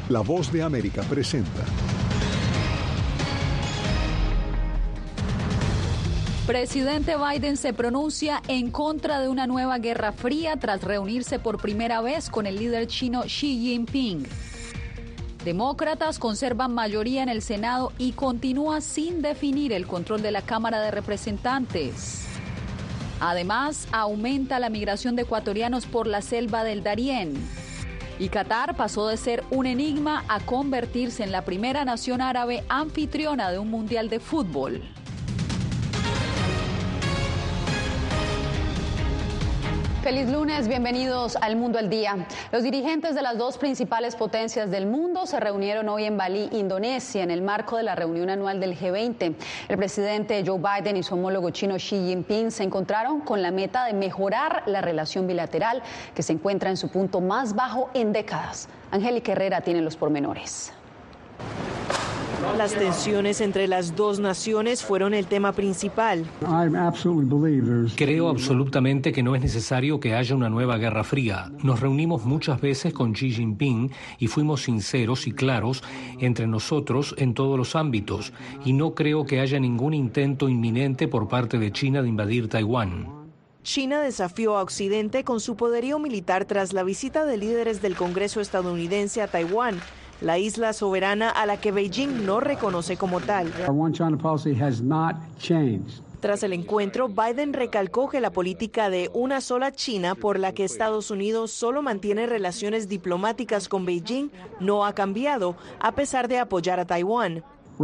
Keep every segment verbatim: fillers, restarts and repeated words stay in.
La Voz de América presenta. Presidente Biden se pronuncia en contra de una nueva guerra fría tras reunirse por primera vez con el líder chino Xi Jinping. Demócratas conservan mayoría en el Senado y continúa sin definir el control de la Cámara de Representantes. Además, aumenta la migración de ecuatorianos por la selva del Darién. Y Qatar pasó de ser un enigma a convertirse en la primera nación árabe anfitriona de un mundial de fútbol. Feliz lunes, bienvenidos al Mundo al Día. Los dirigentes de las dos principales potencias del mundo se reunieron hoy en Bali, Indonesia, en el marco de la reunión anual del G veinte. El presidente Joe Biden y su homólogo chino Xi Jinping se encontraron con la meta de mejorar la relación bilateral, que se encuentra en su punto más bajo en décadas. Angélica Herrera tiene los pormenores. Las tensiones entre las dos naciones fueron el tema principal. Creo absolutamente que no es necesario que haya una nueva guerra fría. Nos reunimos muchas veces con Xi Jinping y fuimos sinceros y claros entre nosotros en todos los ámbitos. Y no creo que haya ningún intento inminente por parte de China de invadir Taiwán. China desafió a Occidente con su poderío militar tras la visita de líderes del Congreso estadounidense a Taiwán, la isla soberana a la que Beijing no reconoce como tal. Tras el encuentro, Biden recalcó que la política de una sola China, por la que Estados Unidos solo mantiene relaciones diplomáticas con Beijing, no ha cambiado, a pesar de apoyar a Taiwán.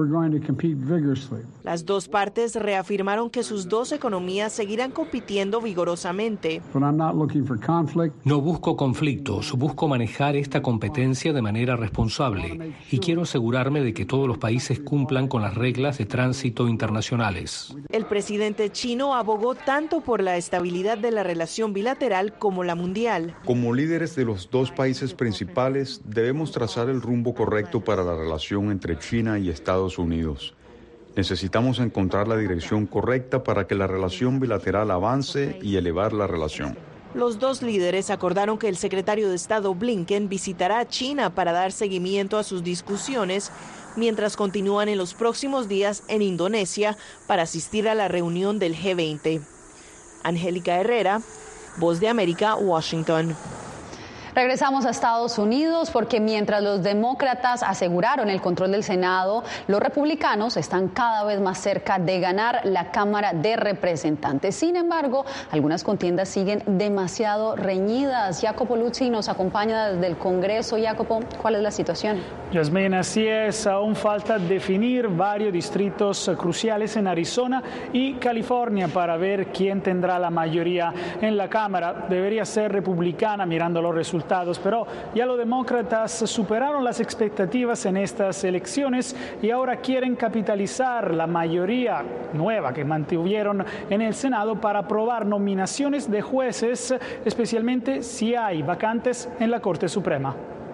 Las dos partes reafirmaron que sus dos economías seguirán compitiendo vigorosamente. No busco conflictos, busco manejar esta competencia de manera responsable y quiero asegurarme de que todos los países cumplan con las reglas de tránsito internacionales. El presidente chino abogó tanto por la estabilidad de la relación bilateral como la mundial. Como líderes de los dos países principales, debemos trazar el rumbo correcto para la relación entre China y Estados Unidos. Necesitamos encontrar la dirección correcta para que la relación bilateral avance y elevar la relación. Los dos líderes acordaron que el secretario de Estado Blinken visitará a China para dar seguimiento a sus discusiones, mientras continúan en los próximos días en Indonesia para asistir a la reunión del G veinte. Angélica Herrera, Voz de América, Washington. Regresamos a Estados Unidos porque mientras los demócratas aseguraron el control del Senado, los republicanos están cada vez más cerca de ganar la Cámara de Representantes. Sin embargo, algunas contiendas siguen demasiado reñidas. Jacopo Luzzi nos acompaña desde el Congreso. Jacopo, ¿cuál es la situación? Yasmín, así es. Aún falta definir varios distritos cruciales en Arizona y California para ver quién tendrá la mayoría en la Cámara. Debería ser republicana mirando los resultados, pero ya los demócratas superaron las expectativas en estas elecciones y ahora quieren capitalizar la mayoría nueva que mantuvieron en el Senado para aprobar nominaciones de jueces, especialmente si hay vacantes en la Corte Suprema.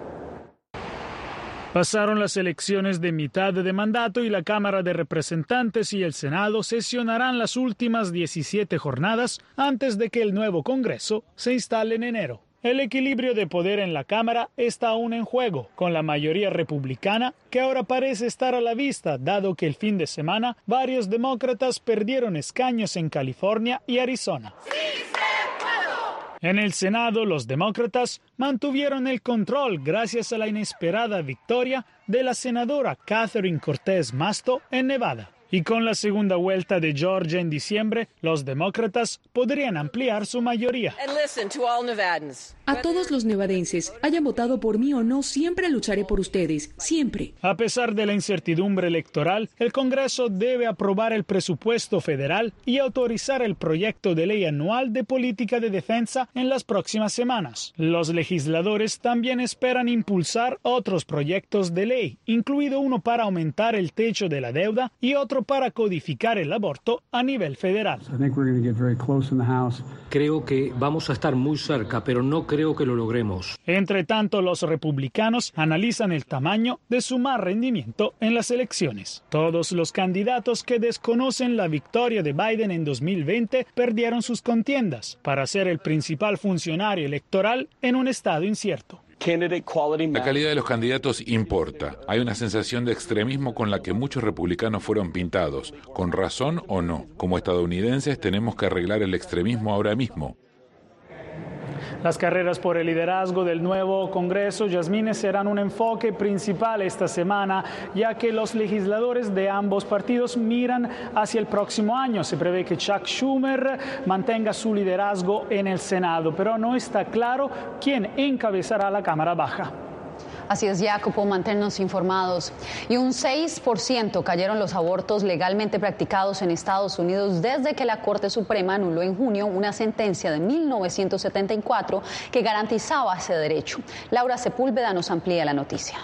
Pasaron las elecciones de mitad de mandato y la Cámara de Representantes y el Senado sesionarán las últimas diecisiete jornadas antes de que el nuevo Congreso se instale en enero. El equilibrio de poder en la Cámara está aún en juego, con la mayoría republicana, que ahora parece estar a la vista, dado que el fin de semana varios demócratas perdieron escaños en California y Arizona. ¡Sí se puede! En el Senado, los demócratas mantuvieron el control gracias a la inesperada victoria de la senadora Catherine Cortez Masto en Nevada. Y con la segunda vuelta de Georgia en diciembre, los demócratas podrían ampliar su mayoría. A todos los nevadenses, hayan votado por mí o no, siempre lucharé por ustedes, siempre. A pesar de la incertidumbre electoral, el Congreso debe aprobar el presupuesto federal y autorizar el proyecto de ley anual de política de defensa en las próximas semanas. Los legisladores también esperan impulsar otros proyectos de ley, incluido uno para aumentar el techo de la deuda y otro para codificar el aborto a nivel federal. Creo que vamos a estar muy cerca, pero no creo que lo logremos. Entre tanto, los republicanos analizan el tamaño de su mal rendimiento en las elecciones. Todos los candidatos que desconocen la victoria de Biden en dos mil veinte perdieron sus contiendas para ser el principal funcionario electoral en un estado incierto. La calidad de los candidatos importa. Hay una sensación de extremismo con la que muchos republicanos fueron pintados, con razón o no. Como estadounidenses tenemos que arreglar el extremismo ahora mismo. Las carreras por el liderazgo del nuevo Congreso, Yasmine, serán un enfoque principal esta semana, ya que los legisladores de ambos partidos miran hacia el próximo año. Se prevé que Chuck Schumer mantenga su liderazgo en el Senado, pero no está claro quién encabezará la Cámara Baja. Así es, Jacopo, manténnos informados. Y un seis por ciento cayeron los abortos legalmente practicados en Estados Unidos desde que la Corte Suprema anuló en junio una sentencia de mil novecientos setenta y cuatro que garantizaba ese derecho. Laura Sepúlveda nos amplía la noticia.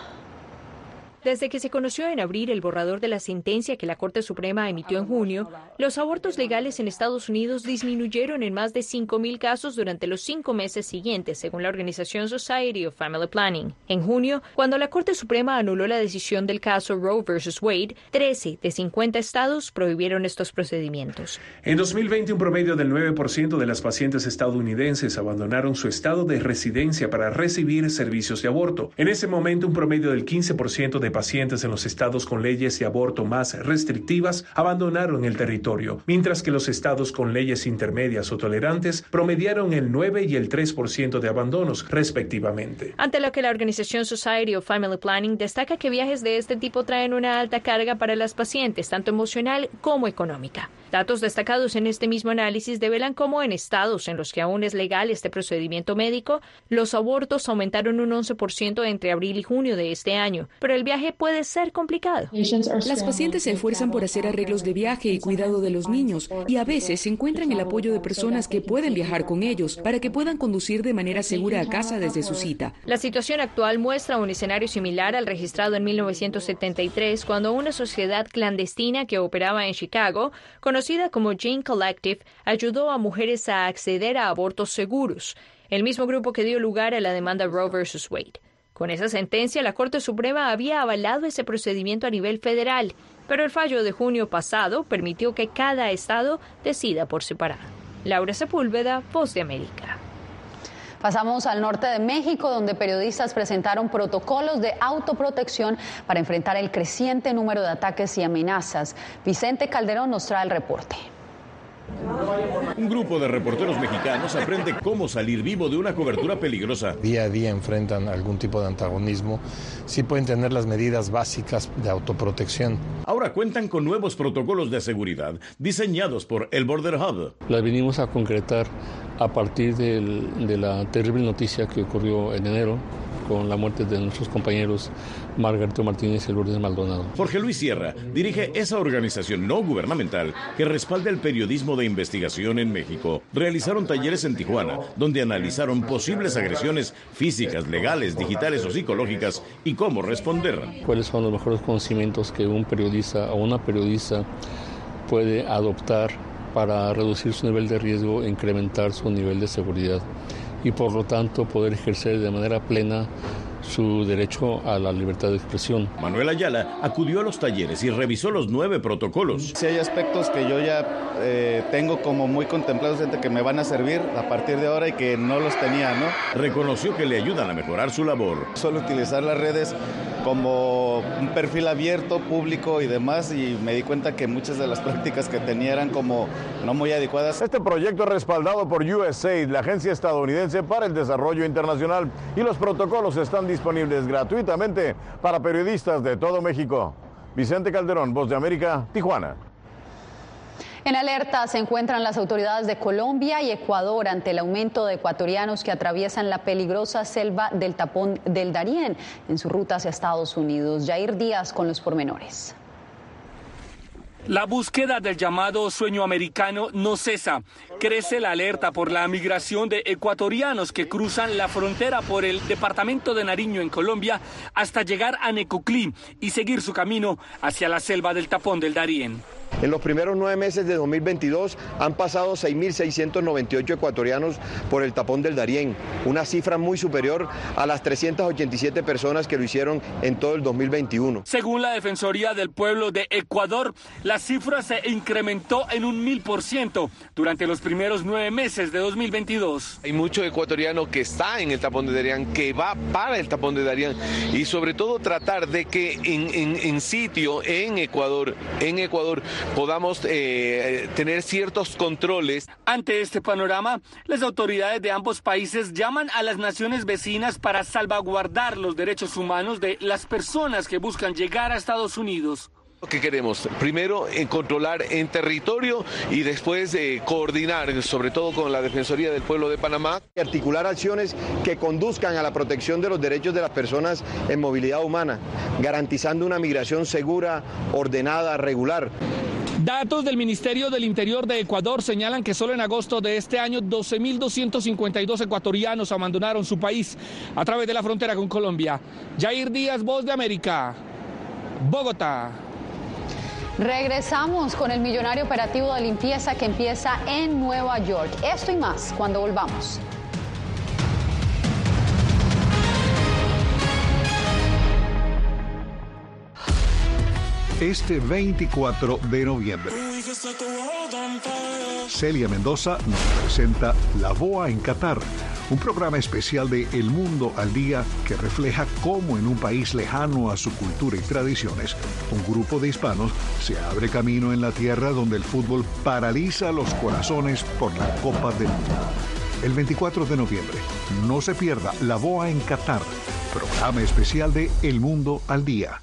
Desde que se conoció en abril el borrador de la sentencia que la Corte Suprema emitió en junio, los abortos legales en Estados Unidos disminuyeron en más de cinco mil casos durante los cinco meses siguientes, según la organización Society of Family Planning. En junio, cuando la Corte Suprema anuló la decisión del caso Roe versus Wade, trece de cincuenta estados prohibieron estos procedimientos. En dos mil veinte, un promedio del nueve por ciento de las pacientes estadounidenses abandonaron su estado de residencia para recibir servicios de aborto. En ese momento, un promedio del quince por ciento de pacientes en los estados con leyes de aborto más restrictivas abandonaron el territorio, mientras que los estados con leyes intermedias o tolerantes promediaron el nueve y el tres por ciento de abandonos, respectivamente. Ante lo que la organización Society of Family Planning destaca que viajes de este tipo traen una alta carga para las pacientes, tanto emocional como económica. Datos destacados en este mismo análisis develan cómo en estados en los que aún es legal este procedimiento médico, los abortos aumentaron un once por ciento entre abril y junio de este año, pero el viaje puede ser complicado. Las pacientes se esfuerzan por hacer arreglos de viaje y cuidado de los niños y a veces encuentran el apoyo de personas que pueden viajar con ellos para que puedan conducir de manera segura a casa desde su cita. La situación actual muestra un escenario similar al registrado en mil novecientos setenta y tres, cuando una sociedad clandestina que operaba en Chicago, conocida como Jane Collective, ayudó a mujeres a acceder a abortos seguros, el mismo grupo que dio lugar a la demanda Roe versus Wade. Con esa sentencia, la Corte Suprema había avalado ese procedimiento a nivel federal, pero el fallo de junio pasado permitió que cada estado decida por separado. Laura Sepúlveda, Voz de América. Pasamos al norte de México, donde periodistas presentaron protocolos de autoprotección para enfrentar el creciente número de ataques y amenazas. Vicente Calderón nos trae el reporte. Un grupo de reporteros mexicanos aprende cómo salir vivo de una cobertura peligrosa. Día a día enfrentan algún tipo de antagonismo. Sí pueden tener las medidas básicas de autoprotección. Ahora cuentan con nuevos protocolos de seguridad diseñados por el Border Hub. Las venimos a concretar a partir del, de la terrible noticia que ocurrió en enero con la muerte de nuestros compañeros Margarito Martínez y Lourdes Maldonado. Jorge Luis Sierra dirige esa organización no gubernamental que respalda el periodismo de investigación en México. Realizaron talleres en Tijuana, donde analizaron posibles agresiones físicas, legales, digitales o psicológicas y cómo responder. ¿Cuáles son los mejores conocimientos que un periodista o una periodista puede adoptar para reducir su nivel de riesgo e incrementar su nivel de seguridad? Y por lo tanto poder ejercer de manera plena su derecho a la libertad de expresión. Manuel Ayala acudió a los talleres y revisó los nueve protocolos. Sí hay aspectos que yo ya eh, tengo como muy contemplados, que me van a servir a partir de ahora y que no los tenía, ¿no? Reconoció que le ayudan a mejorar su labor. Solo utilizar las redes como un perfil abierto, público y demás, y me di cuenta que muchas de las prácticas que tenía eran como no muy adecuadas. Este proyecto es respaldado por U S A I D, la Agencia Estadounidense para el Desarrollo Internacional, y los protocolos están disponibles gratuitamente para periodistas de todo México. Vicente Calderón, Voz de América, Tijuana. En alerta se encuentran las autoridades de Colombia y Ecuador ante el aumento de ecuatorianos que atraviesan la peligrosa selva del Tapón del Darién en su ruta hacia Estados Unidos. Jair Díaz con los pormenores. La búsqueda del llamado sueño americano no cesa. Crece la alerta por la migración de ecuatorianos que cruzan la frontera por el departamento de Nariño en Colombia hasta llegar a Necoclí y seguir su camino hacia la selva del Tapón del Darién. En los primeros nueve meses de dos mil veintidós han pasado seis mil seiscientos noventa y ocho ecuatorianos por el Tapón del Darién, una cifra muy superior a las trescientas ochenta y siete personas que lo hicieron en todo el dos mil veintiuno. Según la Defensoría del Pueblo de Ecuador, la cifra se incrementó en un mil por ciento durante los primeros primeros nueve meses de dos mil veintidós. Hay mucho ecuatoriano que está en el tapón de Darién, que va para el tapón de Darién, y sobre todo tratar de que en, en, en sitio, en Ecuador, en Ecuador podamos eh, tener ciertos controles. Ante este panorama, las autoridades de ambos países llaman a las naciones vecinas para salvaguardar los derechos humanos de las personas que buscan llegar a Estados Unidos. ¿Qué queremos? Primero, en controlar en territorio y después eh, coordinar, sobre todo con la Defensoría del Pueblo de Panamá. Y articular acciones que conduzcan a la protección de los derechos de las personas en movilidad humana, garantizando una migración segura, ordenada, regular. Datos del Ministerio del Interior de Ecuador señalan que solo en agosto de este año doce mil doscientos cincuenta y dos ecuatorianos abandonaron su país a través de la frontera con Colombia. Yair Díaz, Voz de América, Bogotá. Regresamos con el millonario operativo de limpieza que empieza en Nueva York. Esto y más cuando volvamos. Este veinticuatro de noviembre, Celia Mendoza nos presenta La Boa en Qatar, un programa especial de El Mundo al Día que refleja cómo en un país lejano a su cultura y tradiciones, un grupo de hispanos se abre camino en la tierra donde el fútbol paraliza los corazones por la Copa del Mundo. El veinticuatro de noviembre, no se pierda La Boa en Qatar, programa especial de El Mundo al Día.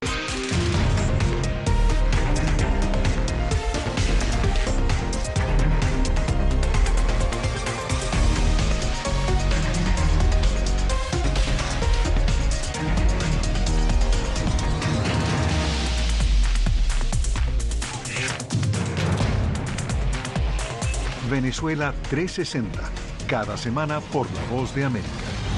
Venezuela trescientos sesenta, cada semana por La Voz de América.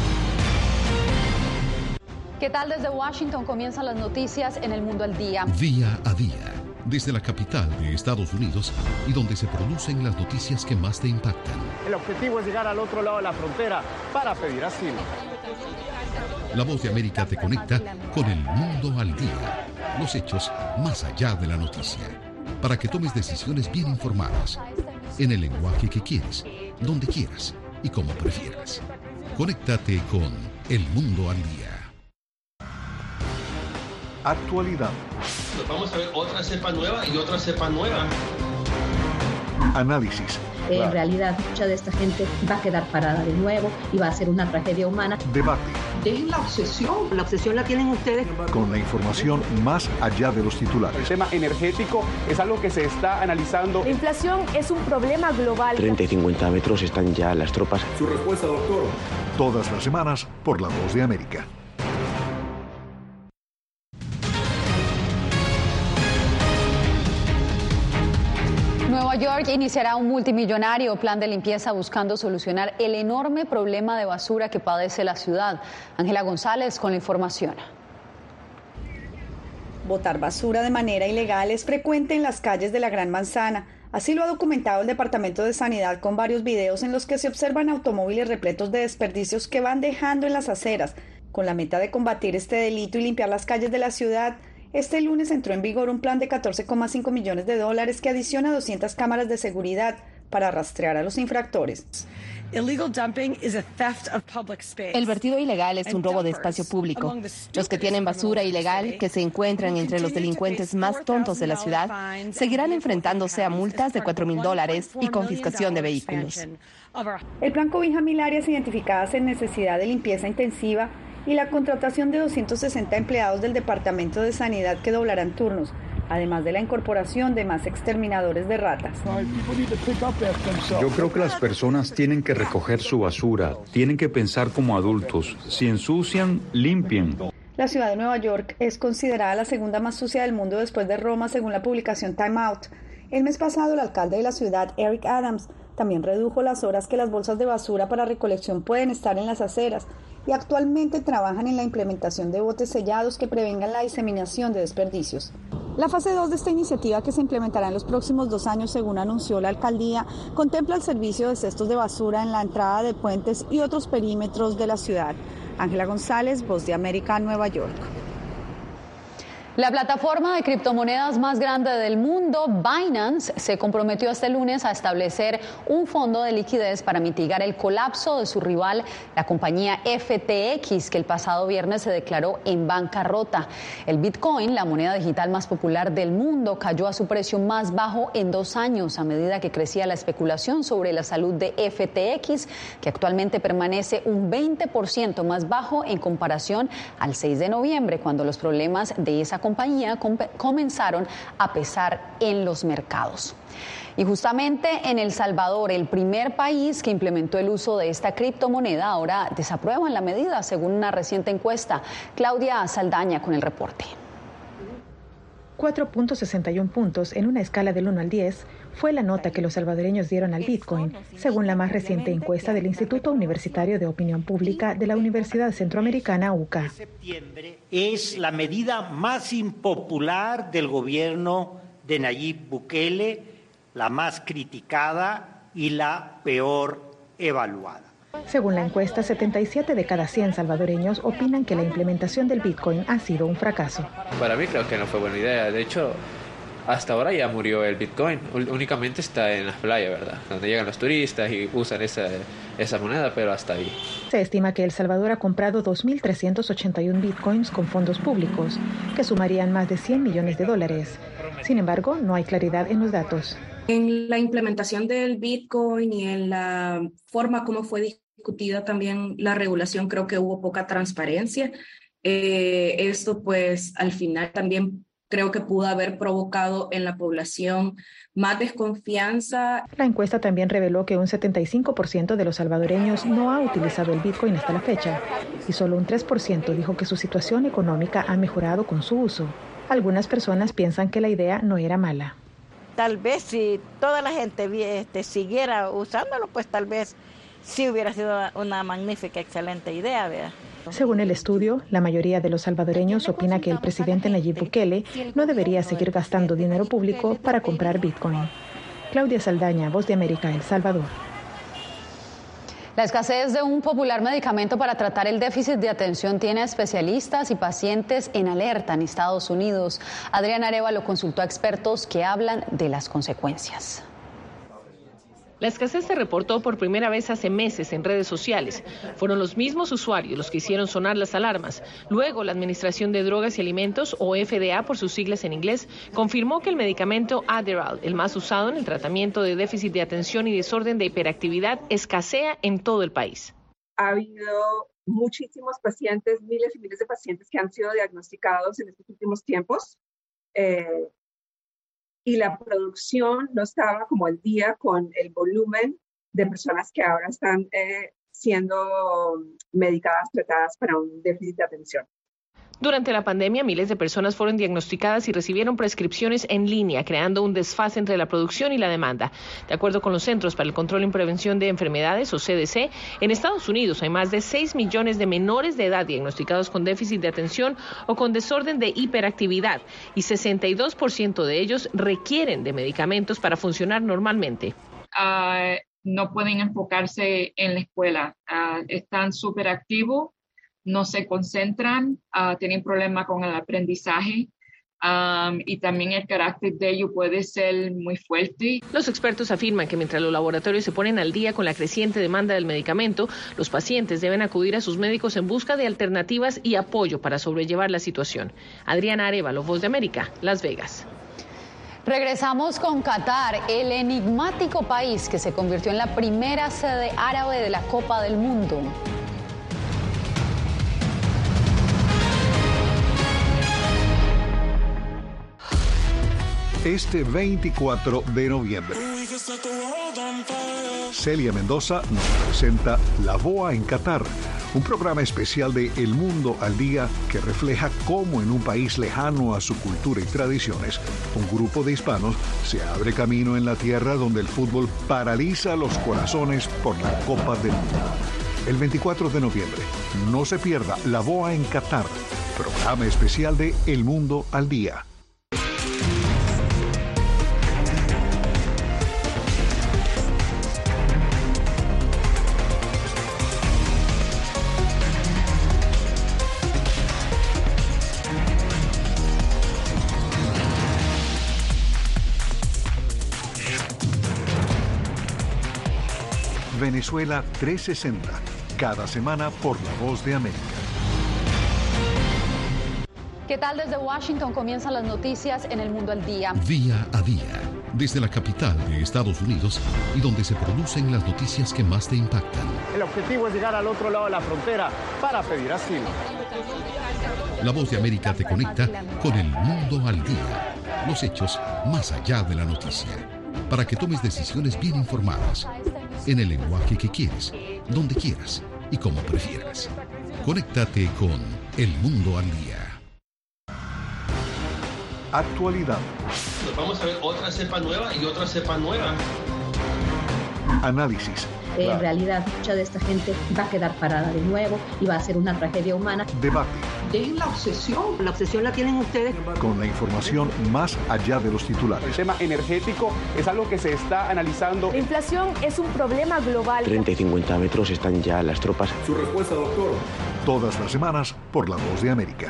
¿Qué tal? Desde Washington comienzan las noticias en El Mundo al Día. Día a día, desde la capital de Estados Unidos y donde se producen las noticias que más te impactan. El objetivo es llegar al otro lado de la frontera para pedir asilo. La Voz de América te conecta con El Mundo al Día, los hechos más allá de la noticia, para que tomes decisiones bien informadas, en el lenguaje que quieres, donde quieras y como prefieras. Conéctate con El Mundo al Día. Actualidad. Nos vamos a ver otra cepa nueva y otra cepa nueva. Análisis. En claro. realidad, mucha de esta gente va a quedar parada de nuevo y va a ser una tragedia humana. Debate. Dejen la obsesión. La obsesión la tienen ustedes. Con la información más allá de los titulares. El tema energético es algo que se está analizando. La inflación es un problema global. treinta y cincuenta metros están ya las tropas. Su respuesta, doctor. Todas las semanas por La Voz de América. Nueva York iniciará un multimillonario plan de limpieza buscando solucionar el enorme problema de basura que padece la ciudad. Ángela González con la información. Botar basura de manera ilegal es frecuente en las calles de la Gran Manzana. Así lo ha documentado el Departamento de Sanidad con varios videos en los que se observan automóviles repletos de desperdicios que van dejando en las aceras. Con la meta de combatir este delito y limpiar las calles de la ciudad, este lunes entró en vigor un plan de catorce coma cinco millones de dólares que adiciona doscientas cámaras de seguridad para rastrear a los infractores. El vertido ilegal es un robo de espacio público. Los que tienen basura ilegal, que se encuentran entre los delincuentes más tontos de la ciudad, seguirán enfrentándose a multas de cuatro mil dólares y confiscación de vehículos. El plan cobija mil áreas identificadas en necesidad de limpieza intensiva y la contratación de doscientos sesenta empleados del Departamento de Sanidad que doblarán turnos, además de la incorporación de más exterminadores de ratas. Yo creo que las personas tienen que recoger su basura, tienen que pensar como adultos. Si ensucian, limpien. La ciudad de Nueva York es considerada la segunda más sucia del mundo después de Roma, según la publicación Time Out. El mes pasado, el alcalde de la ciudad, Eric Adams, también redujo las horas que las bolsas de basura para recolección pueden estar en las aceras y actualmente trabajan en la implementación de botes sellados que prevengan la diseminación de desperdicios. La fase dos de esta iniciativa, que se implementará en los próximos dos años, según anunció la alcaldía, contempla el servicio de cestos de basura en la entrada de puentes y otros perímetros de la ciudad. Ángela González, Voz de América, Nueva York. La plataforma de criptomonedas más grande del mundo, Binance, se comprometió este lunes a establecer un fondo de liquidez para mitigar el colapso de su rival, la compañía F T X, que el pasado viernes se declaró en bancarrota. El Bitcoin, la moneda digital más popular del mundo, cayó a su precio más bajo en dos años a medida que crecía la especulación sobre la salud de F T X, que actualmente permanece un veinte por ciento más bajo en comparación al seis de noviembre, cuando los problemas de esa compañía comenzaron a pesar en los mercados. Y justamente en El Salvador, el primer país que implementó el uso de esta criptomoneda, ahora desaprueban la medida, según una reciente encuesta. Claudia Saldaña con el reporte. cuatro punto sesenta y uno puntos en una escala del uno al diez fue la nota que los salvadoreños dieron al Bitcoin, según la más reciente encuesta del Instituto Universitario de Opinión Pública de la Universidad Centroamericana U C A. Es la medida más impopular del gobierno de Nayib Bukele, la más criticada y la peor evaluada. Según la encuesta, setenta y siete de cada cien salvadoreños opinan que la implementación del Bitcoin ha sido un fracaso. Para mí creo que no fue buena idea. De hecho, hasta ahora ya murió el Bitcoin. Únicamente está en las playas, ¿verdad? Donde llegan los turistas y usan esa, esa moneda, pero hasta ahí. Se estima que El Salvador ha comprado dos mil trescientos ochenta y uno Bitcoins con fondos públicos, que sumarían más de cien millones de dólares. Sin embargo, no hay claridad en los datos. En la implementación del Bitcoin y en la forma como fue discutida también la regulación, creo que hubo poca transparencia. Eh, esto pues al final también creo que pudo haber provocado en la población más desconfianza. La encuesta también reveló que un setenta y cinco por ciento de los salvadoreños no ha utilizado el Bitcoin hasta la fecha y solo un tres por ciento dijo que su situación económica ha mejorado con su uso. Algunas personas piensan que la idea no era mala. Tal vez si toda la gente este, siguiera usándolo, pues tal vez sí hubiera sido una magnífica, excelente idea, ¿verdad? Según el estudio, la mayoría de los salvadoreños opina que el presidente Nayib Bukele no debería seguir gastando dinero público para comprar Bitcoin. Claudia Saldaña, Voz de América, El Salvador. La escasez de un popular medicamento para tratar el déficit de atención tiene a especialistas y pacientes en alerta en Estados Unidos. Adriana Arévalo consultó a expertos que hablan de las consecuencias. La escasez se reportó por primera vez hace meses en redes sociales. Fueron los mismos usuarios los que hicieron sonar las alarmas. Luego, la Administración de Drogas y Alimentos, o F D A por sus siglas en inglés, confirmó que el medicamento Adderall, el más usado en el tratamiento de déficit de atención y desorden de hiperactividad, escasea en todo el país. Ha habido muchísimos pacientes, miles y miles de pacientes que han sido diagnosticados en estos últimos tiempos. Eh, y la producción no estaba como al día con el volumen de personas que ahora están eh, siendo medicadas, tratadas para un déficit de atención. Durante la pandemia, miles de personas fueron diagnosticadas y recibieron prescripciones en línea, creando un desfase entre la producción y la demanda. De acuerdo con los Centros para el Control y Prevención de Enfermedades, o C D C, en Estados Unidos hay más de seis millones de menores de edad diagnosticados con déficit de atención o con desorden de hiperactividad, y sesenta y dos por ciento de ellos requieren de medicamentos para funcionar normalmente. Uh, no pueden enfocarse en la escuela, uh, están súper activos. No se concentran, uh, tienen problemas con el aprendizaje um, y también el carácter de ellos puede ser muy fuerte. Los expertos afirman que mientras los laboratorios se ponen al día con la creciente demanda del medicamento, los pacientes deben acudir a sus médicos en busca de alternativas y apoyo para sobrellevar la situación. Adriana Arévalo, Voz de América, Las Vegas. Regresamos con Qatar, el enigmático país que se convirtió en la primera sede árabe de la Copa del Mundo. Este veinticuatro de noviembre, Celia Mendoza nos presenta La Boa en Qatar, un programa especial de El Mundo al Día que refleja cómo en un país lejano a su cultura y tradiciones, un grupo de hispanos se abre camino en la tierra donde el fútbol paraliza los corazones por la Copa del Mundo. El veinticuatro de noviembre, no se pierda La Boa en Qatar, programa especial de El Mundo al Día. Venezuela trescientos sesenta, cada semana por La Voz de América. ¿Qué tal? Desde Washington comienzan las noticias en El Mundo al Día. Día a día, desde la capital de Estados Unidos y donde se producen las noticias que más te impactan. El objetivo es llegar al otro lado de la frontera para pedir asilo. La Voz de América te conecta con El Mundo al Día. Los hechos más allá de la noticia. Para que tomes decisiones bien informadas. En el lenguaje que quieres, donde quieras y como prefieras. Conéctate con El Mundo al Día. Actualidad. Nos vamos a ver otra cepa nueva y otra cepa nueva. Análisis. En claro. realidad, mucha de esta gente va a quedar parada de nuevo y va a ser una tragedia humana. Debate. Dejen la obsesión. La obsesión la tienen ustedes. Con la información más allá de los titulares. El tema energético es algo que se está analizando. La inflación es un problema global. treinta y cincuenta metros están ya las tropas. Su respuesta, doctor. Todas las semanas por La Voz de América.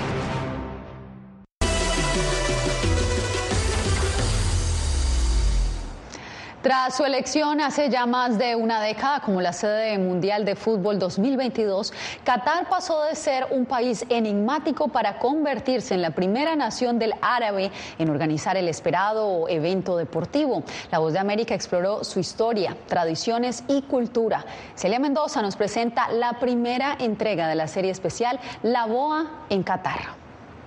Tras su elección hace ya más de una década como la sede mundial de fútbol dos mil veintidós, Qatar pasó de ser un país enigmático para convertirse en la primera nación del árabe en organizar el esperado evento deportivo. La Voz de América exploró su historia, tradiciones y cultura. Celia Mendoza nos presenta la primera entrega de la serie especial La Boa en Qatar.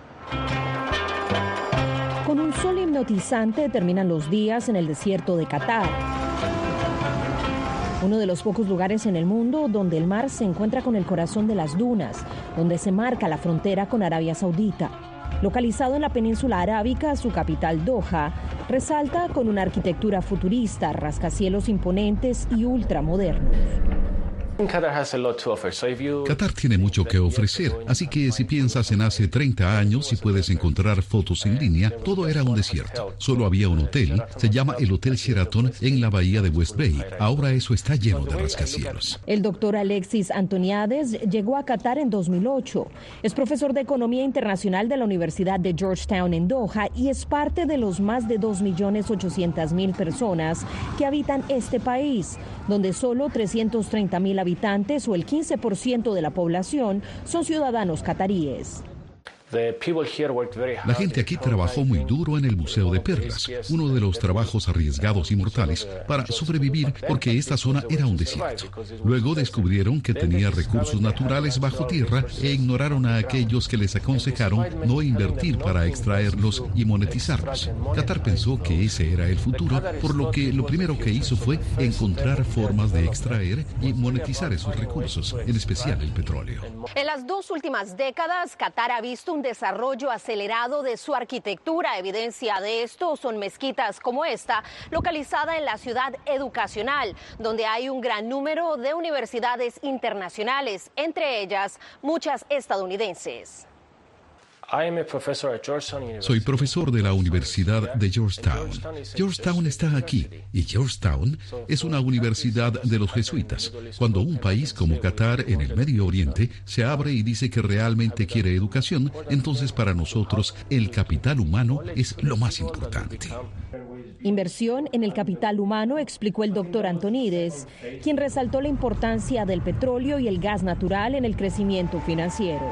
Con un sol hipnotizante terminan los días en el desierto de Qatar, uno de los pocos lugares en el mundo donde el mar se encuentra con el corazón de las dunas, donde se marca la frontera con Arabia Saudita. Localizado en la península arábica, su capital Doha resalta con una arquitectura futurista, rascacielos imponentes y ultramodernos. Qatar tiene mucho que ofrecer, así que si piensas en hace treinta años y puedes encontrar fotos en línea, todo era un desierto. Solo había un hotel, se llama el Hotel Sheraton en la bahía de West Bay. Ahora eso está lleno de rascacielos. El doctor Alexis Antoniades llegó a Qatar en dos mil ocho. Es profesor de Economía Internacional de la Universidad de Georgetown en Doha y es parte de los más de dos millones ochocientas mil personas que habitan este país, donde solo trescientos treinta mil habitantes o el quince por ciento de la población son ciudadanos cataríes. La gente aquí trabajó muy duro en el Museo de Perlas, uno de los trabajos arriesgados y mortales para sobrevivir porque esta zona era un desierto. Luego descubrieron que tenía recursos naturales bajo tierra e ignoraron a aquellos que les aconsejaron no invertir para extraerlos y monetizarlos. Qatar pensó que ese era el futuro, por lo que lo primero que hizo fue encontrar formas de extraer y monetizar esos recursos, en especial el petróleo. En las dos últimas décadas, Qatar ha visto un desarrollo acelerado de su arquitectura. Evidencia de esto son mezquitas como esta, localizada en la ciudad educacional, donde hay un gran número de universidades internacionales, entre ellas muchas estadounidenses. Soy profesor de la Universidad de Georgetown. Georgetown está aquí y Georgetown es una universidad de los jesuitas. Cuando un país como Qatar en el Medio Oriente se abre y dice que realmente quiere educación, entonces para nosotros el capital humano es lo más importante. Inversión en el capital humano, explicó el doctor Antonides, quien resaltó la importancia del petróleo y el gas natural en el crecimiento financiero.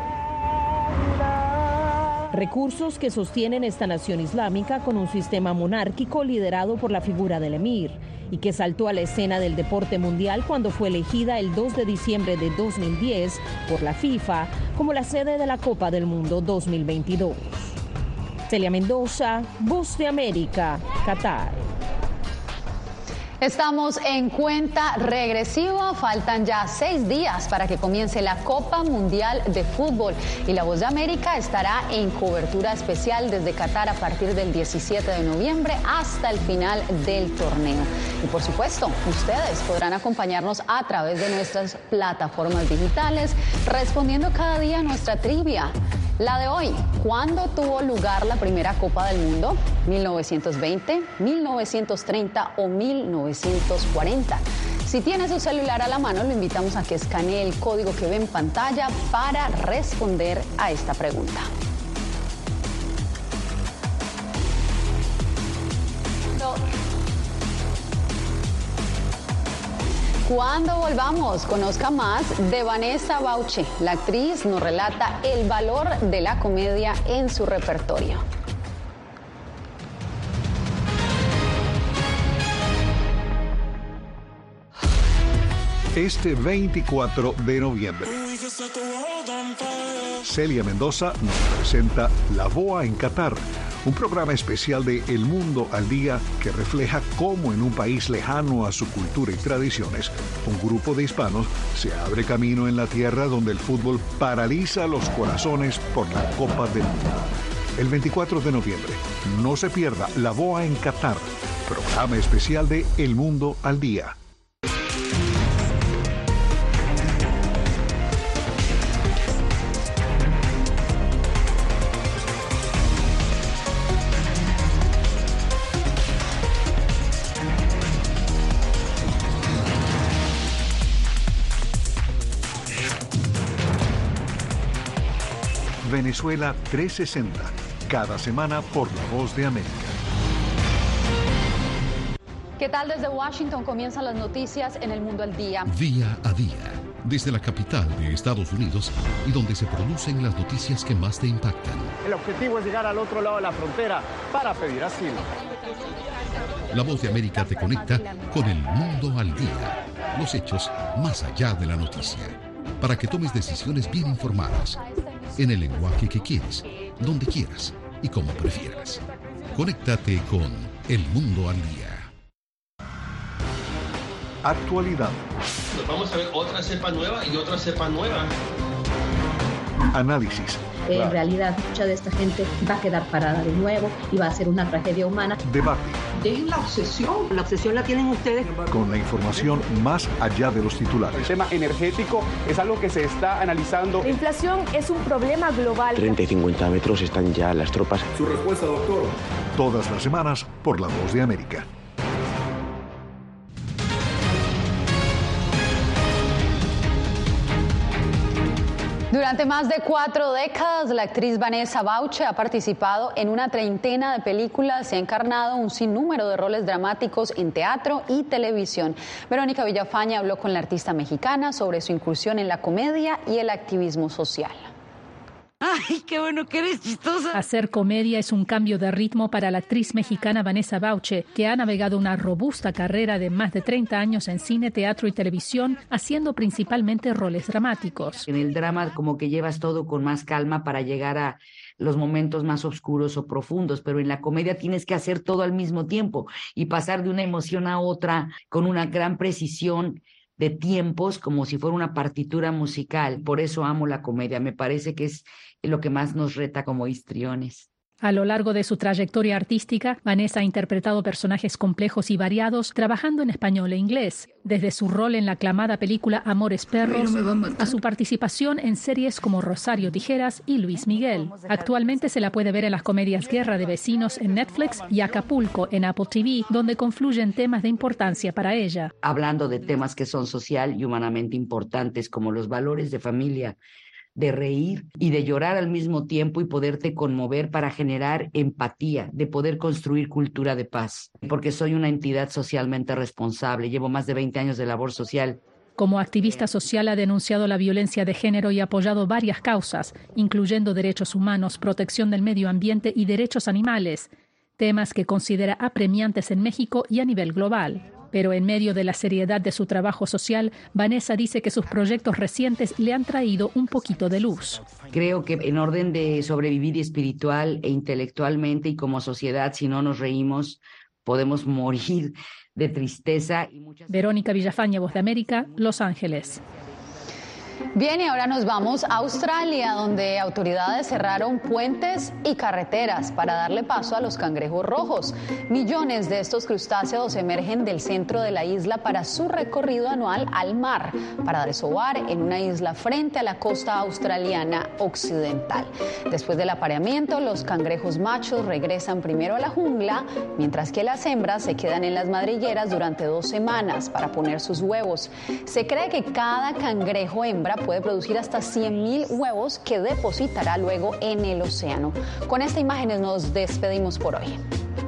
Recursos que sostienen esta nación islámica con un sistema monárquico liderado por la figura del emir y que saltó a la escena del deporte mundial cuando fue elegida el dos de diciembre de dos mil diez por la FIFA como la sede de la Copa del Mundo dos mil veintidós. Celia Mendoza, Voz de América, Qatar. Estamos en cuenta regresiva, faltan ya seis días para que comience la Copa Mundial de Fútbol y La Voz de América estará en cobertura especial desde Qatar a partir del diecisiete de noviembre hasta el final del torneo. Y por supuesto, ustedes podrán acompañarnos a través de nuestras plataformas digitales, respondiendo cada día a nuestra trivia. La de hoy, ¿cuándo tuvo lugar la primera Copa del Mundo? ¿mil novecientos veinte, mil novecientos treinta o mil novecientos cuarenta? Si tiene su celular a la mano, lo invitamos a que escanee el código que ve en pantalla para responder a esta pregunta. Cuando volvamos, conozca más de Vanessa Bauche. La actriz nos relata el valor de la comedia en su repertorio. Este veinticuatro de noviembre, Celia Mendoza nos presenta La Boa en Qatar, un programa especial de El Mundo al Día que refleja cómo en un país lejano a su cultura y tradiciones, un grupo de hispanos se abre camino en la tierra donde el fútbol paraliza los corazones por la Copa del Mundo. El veinticuatro de noviembre, no se pierda La Boa en Qatar, programa especial de El Mundo al Día. Venezuela trescientos sesenta, cada semana por La Voz de América. ¿Qué tal? Desde Washington comienzan las noticias en El Mundo al Día. Día a día, desde la capital de Estados Unidos y donde se producen las noticias que más te impactan. El objetivo es llegar al otro lado de la frontera para pedir asilo. La Voz de América te conecta con El Mundo al Día, los hechos más allá de la noticia, para que tomes decisiones bien informadas, en el lenguaje que quieres, donde quieras y como prefieras. Conéctate con El Mundo al Día. Actualidad. Nos vamos a ver otra cepa nueva y otra cepa nueva. Análisis. En realidad, mucha de esta gente va a quedar parada de nuevo y va a ser una tragedia humana. Debate. Dejen la obsesión. La obsesión la tienen ustedes. Con la información más allá de los titulares. El tema energético es algo que se está analizando. La inflación es un problema global. treinta y cincuenta metros están ya las tropas. Su respuesta, doctor. Todas las semanas por La Voz de América. Durante más de cuatro décadas, la actriz Vanessa Bauche ha participado en una treintena de películas y ha encarnado un sinnúmero de roles dramáticos en teatro y televisión. Verónica Villafañe habló con la artista mexicana sobre su incursión en la comedia y el activismo social. ¡Ay, qué bueno que eres chistosa! Hacer comedia es un cambio de ritmo para la actriz mexicana Vanessa Bauche, que ha navegado una robusta carrera de más de treinta años en cine, teatro y televisión, haciendo principalmente roles dramáticos. En el drama como que llevas todo con más calma para llegar a los momentos más oscuros o profundos, pero en la comedia tienes que hacer todo al mismo tiempo y pasar de una emoción a otra con una gran precisión de tiempos, como si fuera una partitura musical. Por eso amo la comedia, me parece que es lo que más nos reta como histriones. A lo largo de su trayectoria artística, Vanessa ha interpretado personajes complejos y variados, trabajando en español e inglés, desde su rol en la aclamada película Amores Perros a, a su participación en series como Rosario Tijeras y Luis Miguel. Actualmente se la puede ver en las comedias Guerra de Vecinos en Netflix y Acapulco en Apple T V, donde confluyen temas de importancia para ella. Hablando de temas que son social y humanamente importantes, como los valores de familia, de reír y de llorar al mismo tiempo y poderte conmover para generar empatía, de poder construir cultura de paz, porque soy una entidad socialmente responsable, llevo más de veinte años de labor social. Como activista social ha denunciado la violencia de género y apoyado varias causas, incluyendo derechos humanos, protección del medio ambiente y derechos animales, temas que considera apremiantes en México y a nivel global. Pero en medio de la seriedad de su trabajo social, Vanessa dice que sus proyectos recientes le han traído un poquito de luz. Creo que en orden de sobrevivir espiritual e intelectualmente y como sociedad, si no nos reímos, podemos morir de tristeza. Y muchas... Verónica Villafañe, Voz de América, Los Ángeles. Bien, y ahora nos vamos a Australia, donde autoridades cerraron puentes y carreteras para darle paso a los cangrejos rojos. Millones de estos crustáceos emergen del centro de la isla para su recorrido anual al mar, para desovar en una isla frente a la costa australiana occidental. Después del apareamiento, los cangrejos machos regresan primero a la jungla, mientras que las hembras se quedan en las madrigueras durante dos semanas para poner sus huevos. Se cree que cada cangrejo hembra puede producir hasta cien mil huevos que depositará luego en el océano. Con esta imagen nos despedimos por hoy.